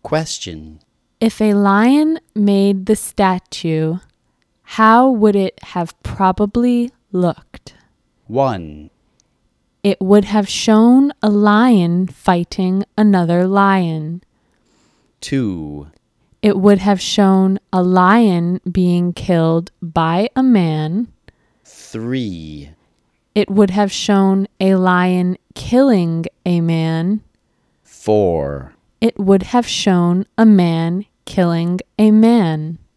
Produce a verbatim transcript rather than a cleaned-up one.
Question. If a lion made the statue, how would it have probably looked? one. It would have shown a lion fighting another lion. two. It would have shown a lion being killed by a man. three. It would have shown a lion killing a man. four. It would have shown a man killing a man.